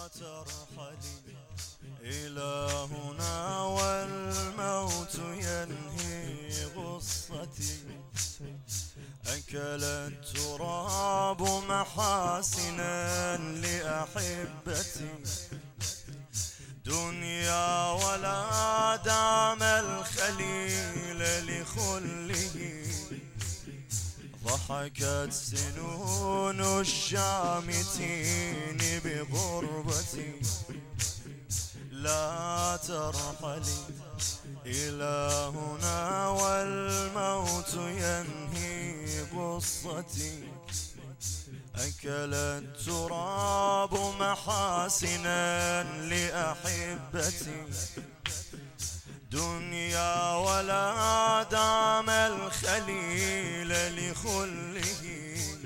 ترحلي إلهنا والموت ينهي غصتي. أكل التراب محاسنا لأحبتي، دنيا ولا دام الخليل لخله. ضحكت سنون الشامتين بغربتي، لا ترحلي إلهنا والموت ينهي غصتي. أكل التراب محاسنا لأحبتي، دنيا ولا دام الخليل لخله.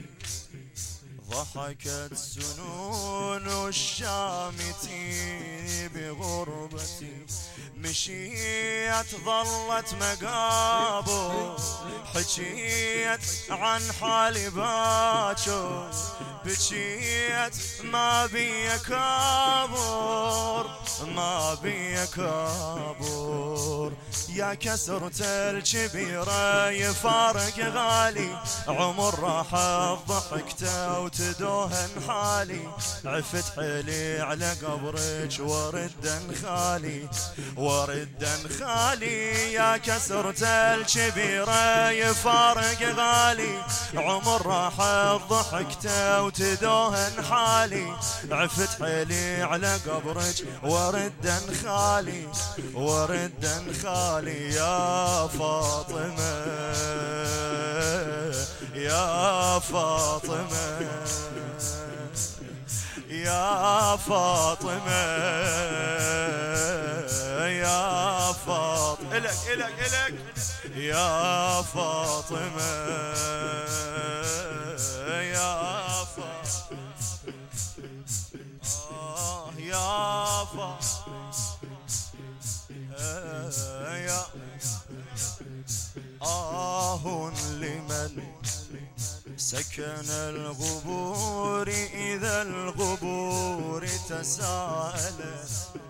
ضحكت سنون الشامتين بغربتي، مشيت ظلت مقابو، حكيت عن حالي باكر، بكيت ما بي كابور، ما بي كابور. يا كسرة الكبيرة يفارق غالي، عمر راح ضحكته وتدوهن حالي. عفت حيلي على قبرك وردا خالي، وردا خالي. يا كسرة الكبيرة يفارق غالي، عمر راح ضحكته وتدوهن حالي. عفت حيلي على قبرك وردا خالي، وردا خالي. يا فاطمة يا فاطمة يا فاطمة يا فاطمة، إلك إلك إلك يا فاطمة يا فاطمة يا فاطمة يا لمن سكن الغبور إذا الغبور تساءلت.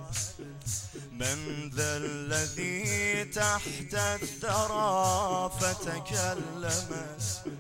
من ذا الذي تحت الثرى فتكلمت.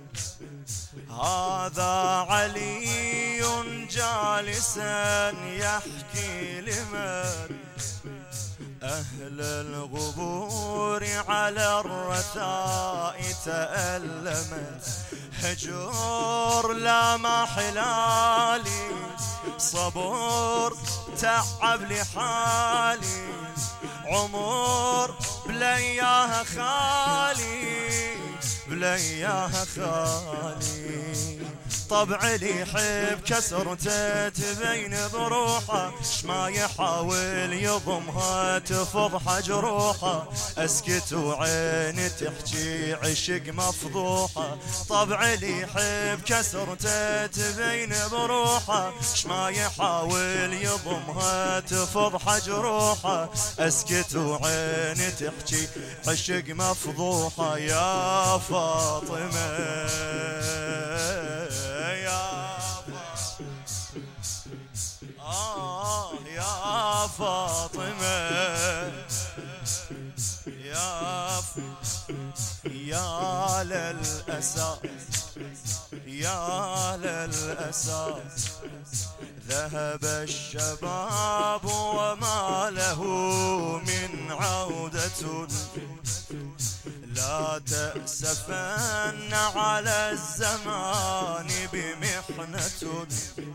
هذا علي جالسا يحكي لمن أهل الغبور على الرثاء تألمت. هجور لا ما حلالي، صبور تعب لحالي. عمر بلا إياها خالي، بلا إياها خالي. طبع لي يحب كسرته تبين بروحه، شما يحاول يضمها تفضح جروحه. اسكت وعيني تحكي عشق مفضوحه. طبع لي يحب كسرته تبين بروحه، شما يحاول يضمها تفضح جروحه. اسكت وعيني تحكي عشق مفضوحه. يا فاطمة يا فاطمة يا للأسى يا للأسى. ذهب الشباب وما له من عودة. لا تأسفن على الزمان بمحنة،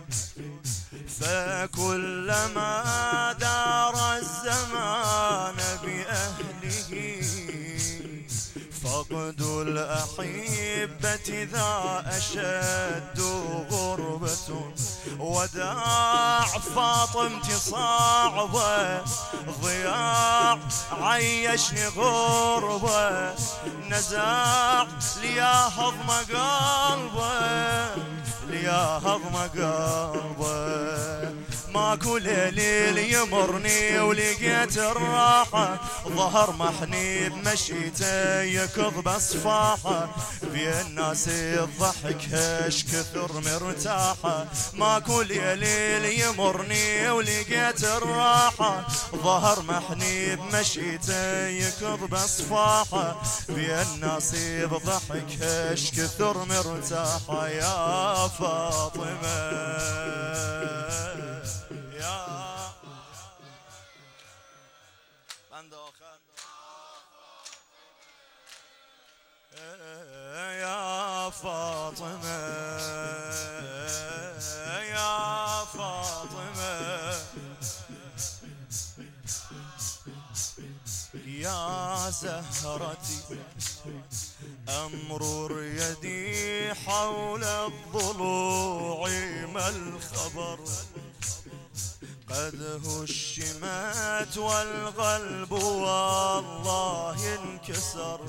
فكلما دار الزمان بأهله. فقد الأحبة ذا أشد غربة. وداع فاطمتي صعبة، ضياع عيشني غربة. نزاع ليا هضم قلبه، ليا هضم قلبه. ماكو ليل يمرني ولقيت الراحة، ظهر محني بمشيته يكض بصفاحة، بين ناس الضحك هش كثر مرتاحة، ماكو ليل يمرني ولقيت الراحة، ظهر محني بمشيته يكض بصفاحة، بين ناس بضحك هش كثر مرتاحة. يا فاطمة يا يا فاطمة يا فاطمة يا زهرتي، أمرر يدي حول الضلوع ما الخبر، قد هشمت والقلب والله انكسر،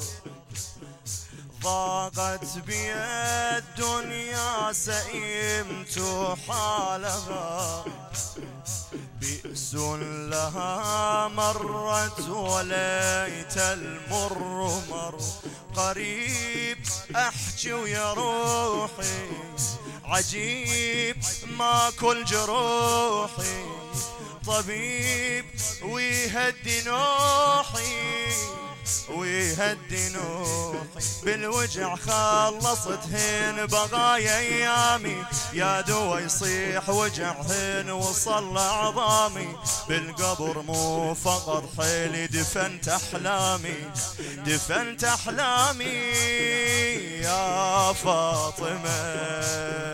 ضاقت بي الدنيا سئمت حالها، بئس لها مرت وليت المر مر، قريب احكي ويا روحي عجيب ما كل جروحي، طبيب ويهدي نوحي ويهدي نوحي، بالوجع خلصتهن بقايا ايامي، يا دوا يصيح وجعهن وصل عظامي، بالقبر مو فقط حيلي دفنت احلامي، دفنت احلامي. يا فاطمة